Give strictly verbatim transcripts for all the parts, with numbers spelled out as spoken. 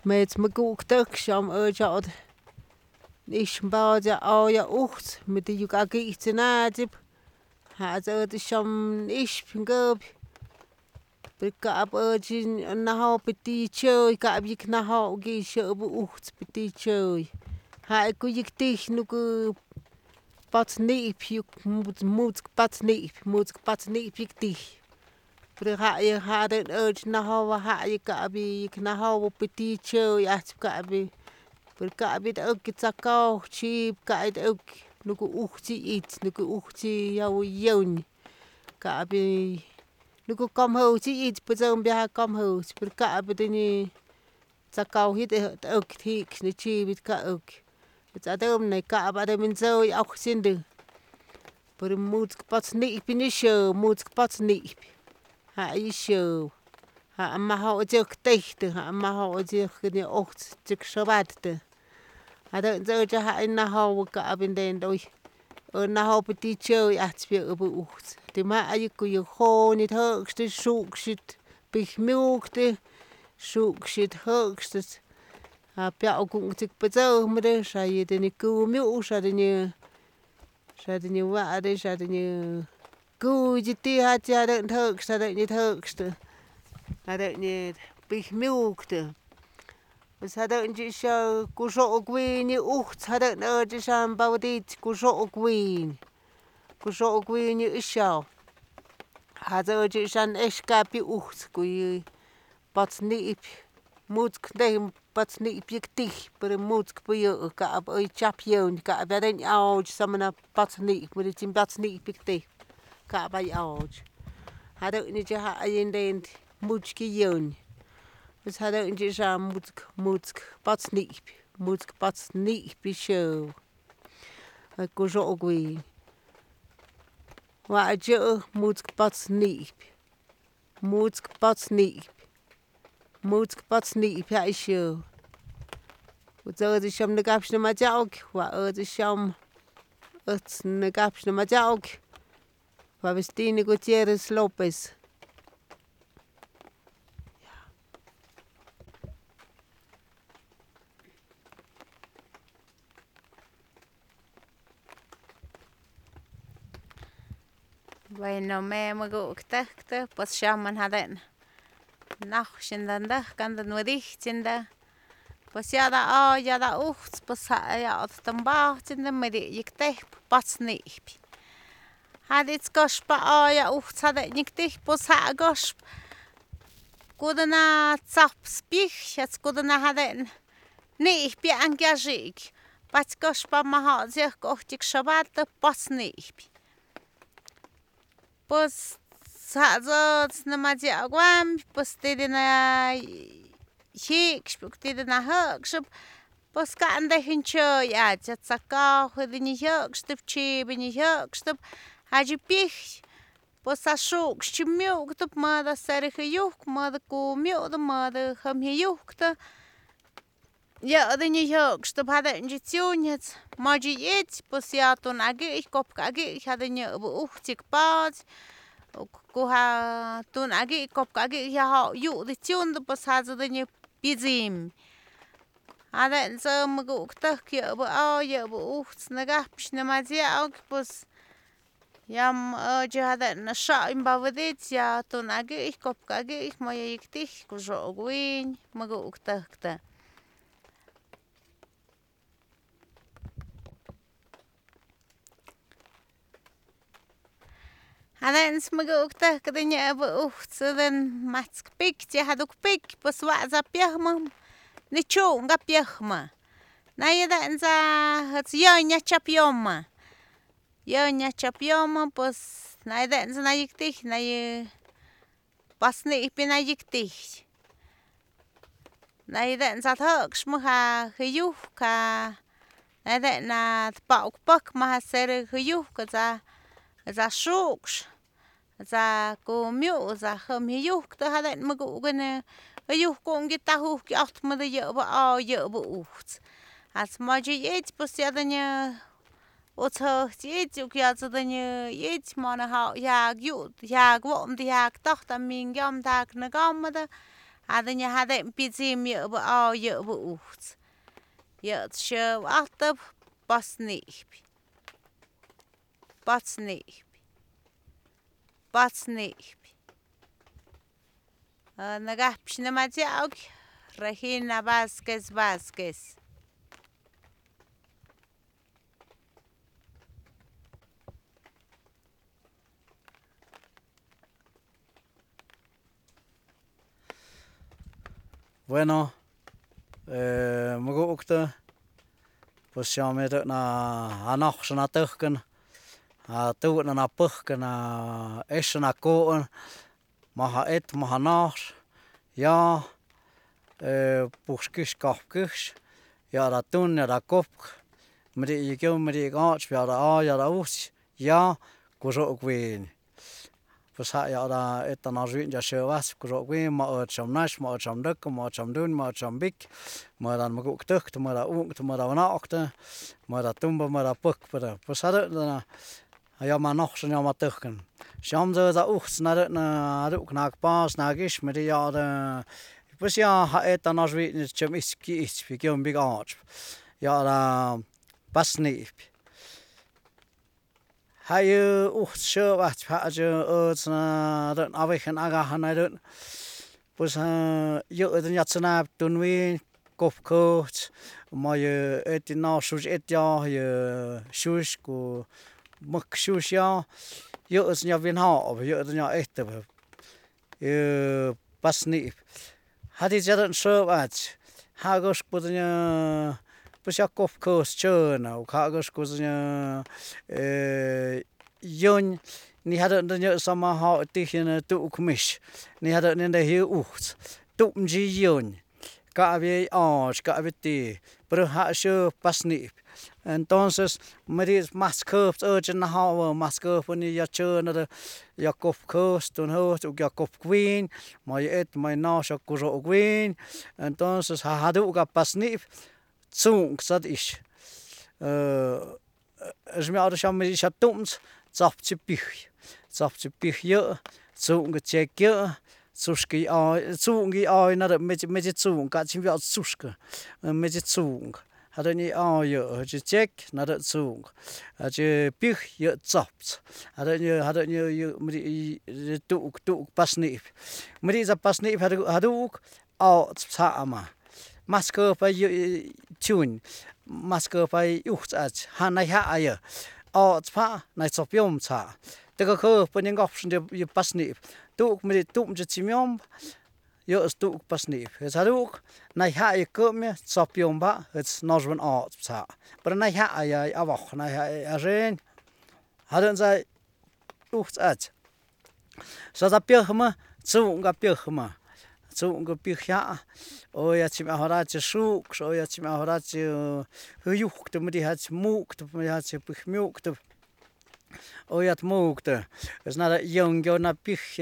met me goed tuk sham urjad is bao ja al ja ucht met die juk agi tsenatip ha zo de sham is pingub Brikab urjin na ha peti choy ka bik na ha gi shob ucht peti choy ha ku yik dich nu ku pat neep juk moet moet pat neep moet pat neep ik dich Bri ha je ha den urj na ha ha je ka bi ik na ha peti choy at ka bi Brikab it ook tsakau chip ka it ook nu ku uchti it nu ku uchti ja joun ka bi nu ku kom ho chi it pezom bia kom ho Brikab de ni tsakau hit ook tik ni chip ka ook het adem ne ka ba de min zo ook sinde Bri moet pat neep ni show moet pat neep ha je show ha ma ha ook techte ha ma ha ook ni ocht tik shabat Ada zo ja ha in na ha ka abin den doi. O na ha peti choy at bi op ucht. De ma ay ku je gewoon het hoogste zoek zit big milkte zoek zit hoogste. Ha pia ook moet ik bezo met de sa je de ni ku mil sa de ni sa de ni wa de sa de ni ku je ti ha ja de hoogste de niet hoogste. Ada ni big milkte. Dus hadden je zo kuzo ook weer niet ucht hadden er zijn bouwen dit kuzo ook weer kuzo ook weer niet is zo hadden je zijn escape ucht kui pat niet moet nee pat niet je dich per moet bij je ka op je chapje ka bij den oud samen pat niet met het in pat niet ik dich ka bij oud hadden niet je ha in den moet je Dus hadden je zo moet moet pas niet moet pas niet bisho. Ik koos ook weer. Maar je moet pas niet moet pas niet moet pas niet ja is je. Wat zou het sham de kapsje maar ook wat het sham het de kapsje maar ook. Wat we stenen Gutierrez Lopez. Bueno, me me gukta pues shaman haden. Nach shindanda kan de nudichtinda. Pues ja da a ja da ucht pues ja tambachtinda me di ikte pas neep. Had iets gospa a ja ucht had nikte pues ha gosp. Kudana tsap spich, het kudana haden. Nee, ik ben engagé. Pas gospa ma ha zich kochtik shabat pas neep. Pues sa na maji agwam pues tede na hik spuk tede na hak shop pues ka ande hincho ya tsaka hodi ni hak stop chi bini hak stop haji pich pues sa shuk chimyo stop ma da sare hyuk ma da ku myo da ma da ham hyuk ta ja da ni hak stop hada injectionet maji et pues ja ton agi ich kop agi ich hada ni uchtik pas Kuha tun agi kop agi ya ha yu de tun de pas ha de ni bizim ada so mgu kta ki bu a ya bu ucht na ga pishna ma dia ook pues yam je hada na sha im bavdet ya tun agi ich kop agi ich moje ikti ku jo gwin mgu kta kta Hadden smaga ukta kadanya bu ucht den matsk pik ja haduk pik pues wa za piahma ni chu nga piahma na yeda za het ya nya chapioma ya nya chapioma pues na yeda za na yikti na ye pas ni ipina yikti na yeda za thak shma hyuh ka na yeda na pauk pak ma ser hyuh ka za za shuks za ko myo za kham hyuk ta haden magu gane hyuk ko ngi ta hu ki at ma de ye ba a ye bu ucht as ma ji et pus ya danya o tho ji ju ki az danya et ma na ha ya gyu ya gwom di ya ta ta min gam ta na gam da hade nya hade pizim ye bu au ye bu ucht ye sche achtab pas nicht pas nicht pas nicht nagapsh na matiaug Regina Vázquez Vázquez. Bueno, eh, magukte, pues ja met na anach na tuchken, a tu na na puchken na es na koen, maha et maha nach, ja, eh, puskis kapkis, ja da tun ja da kop, met die je met die gaats, ja da a ja da us, ja, kuzo ook weer. Pues ja da et na zuin ja se was kuzo weer ma et som nas ma et som duk ma et som doen ma et som bik ma dan mag ook tucht ma da ook ma da na akte ma da tumba ma da puk pa pues had dan ja ma nog so ja ma tuchten sham zo da uchts na na ook na pas na gis met ja da pues ja ha et na zuin chem is ki is fi gem big arch ja da pas niet Hij ucht zo wat had je uit na dat afweg en aga han uit dus je het niet zo na toen we kop kocht maar je het na zo het ja je shoes ko mak shoes ja je het niet win ha je het niet echt je pas niet had je dat zo wat hagos podnia pues ja kop kost chona ook hagos koznia eh jon ni hadden dan je sama ha tegen tu ook mis ni hadden in de heel ucht tu mji jon ka we ans ka we ti pero ha sho pas niet entonces meris mas kops urgen ha mas kop ni ja chona de ja kop kost toen hoort ook ja kop queen maar je et mijn na so kuzo queen entonces ha had ook pas niet Zung, dat is. Als me ouders aan me is atoms, zapje pich, zapje pich je, zung check je, zuski ai, zungi ai na de met met het zung, gaat je wel zuske, met het zung. Had je ai je, je check na de zung, had je pich je zapt, had je had je je met doek doek pas niet, met deze pas niet had had ook al samen. Masker bij je tune, masker bij ucht uit, han na ha je, al pa na op jom ta. De ge ben je option de je pas niet. Doe ik met dit doem je timiom, je is doe ik pas niet. Het had ook na ha je kom je op jom ba, het nog een art ta. Maar na ha je awach na ha erin. Hadden zij ucht uit. Zo dat je me, zo ga je me. Zo een picha, oh ja, je maar had je zoek, zo ja, je maar had je gejoekt, maar die had je moekt, maar die had je pigmoekt. Oh ja, het moekte. Dus na dat jong, joh, na pich,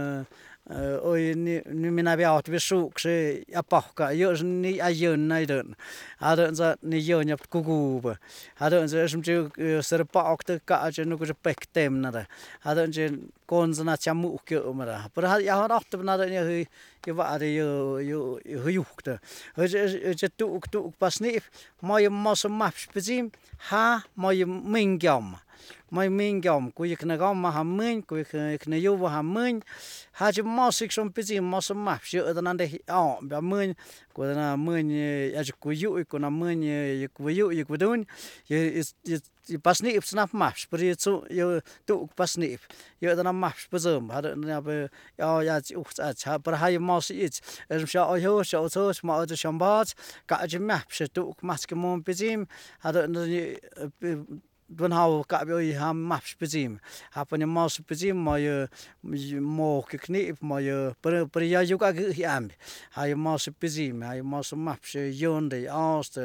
oh je nu meer naar jou weer zoek, ze ja pakka, je is niet aan je nijden. Hadden ze niet je hebt kukuba. Hadden ze is natuurlijk ze pakte, kaartje nog eens pek tem naar. Hadden ze kon ze naar je moekje maar. Maar had je had achter naar je je waarde je je gejoekte. Het is het toe toe pas niet, maar je massa maps bezien, ha, maar je mingjam. Maar mingjam, kun je knagam maar ha min, kun je knajuwa ha min. Had je massa ik zo'n bezien, massa maps. Je dan aan de ah, bij min, kun je na min, als je kun je kun na min, je kun je je kun doen. Je je je pas niet op snap maps, maar je zo je toe pas niet. Je dan aan maps bezem, hadden dan ja ja het ucht uit, maar hij mas iets. Er is ja heel zo zo, maar het is jambaat. Kan je maps toe maske mon bezem, hadden dan dan hou ik je ham maps bezem. Heb je mas bezem, maar je mocht knip, maar je per per ja je ook aan. Hij mas bezem, hij mas maps jonde, aaste,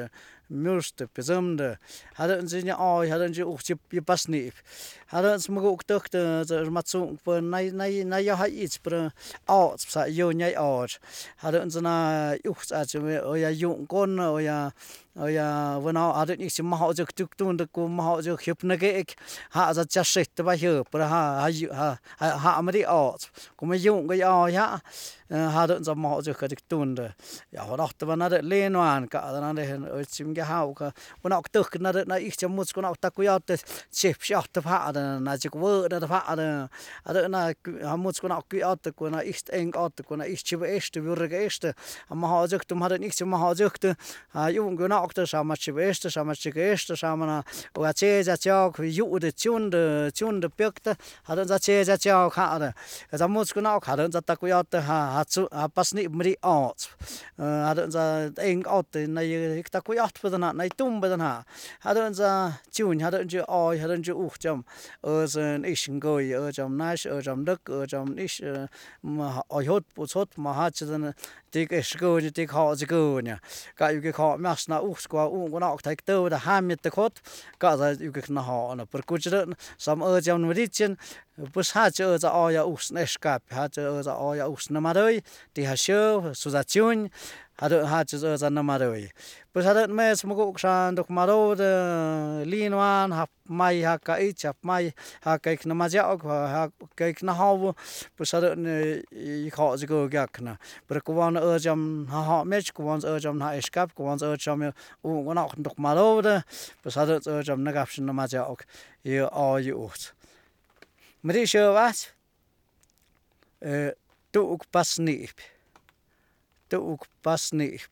muste bezumde hadden ze ja oi hadden ze ook je pas niet hadden ze ook toch de matsung per nai nai nai ja iets per out sa yo nyai out hadden ze na uch at je ja jong kon o ja o ja wanneer hadden ik ze maar zo tuk toen de kom maar zo heb nage ik ha za cha shit ba hier per ha ha ha ha maar die out kom jong ja ja hadden ze maar zo tuk toen de ja dacht we naar de leenwaan ka dan de sim ge hau ka wanneer ook toch naar de naar ik je moet kon ook tak ja de chef shaft de ha de na je word de ha de hadden na ha moet kon ook ja de kon ik eng out kon ik je eerste weer eerste maar ha zo toen hadden ik ze maar zo ha jong kon ook de samen je eerste samen je eerste samen na o che ja cha ju de chun de chun de pekte hadden ze che ja cha ha de ze moet kon ook hadden ze tak ja de ha ha pas niet meer out hadden ze eng out na ik tak ja voor de na na tum bij de na hadden ze chun hadden ze oi hadden ze uch jam er zijn is gooi er jam nice er jam duk er jam is mà oi hot put hot mà ha chân tik is gooi tik ha ze gooi ja ka ju ke ha mas na uch qua u ko na ok tak to da ha mit de hot ka za ju ke na ha na per ku chre sam er jam ri chen bus ha che za oi ja uch na skap ha che za oi ja uch na ma doi ti ha sho su za chun hadden had je zo na maroi pues hadden mes mo ook san dok maro de linwan hap mai ha ka ich hap mai ha kijk na ma ja ook ha kijk na hawo pues hadden ik ha ze go gak na per ko wan er jam ha ha mes ko wan er jam na eskap ko wan er jam o wan ook dok maro de pues hadden er jam na gap na ma ja ook hier al je oort maar is je wat eh to ook pas niet to ook pas niet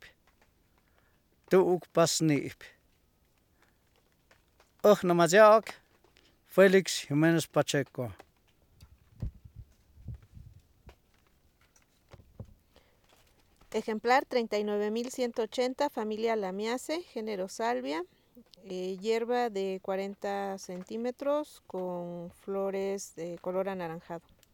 to ook pas niet och na majak Felix Jiménez Pacheco. Ejemplar treinta y nueve mil ciento ochenta, familia Lamiaceae, género Salvia, eh, hierba de cuarenta centímetros con flores de color anaranjado.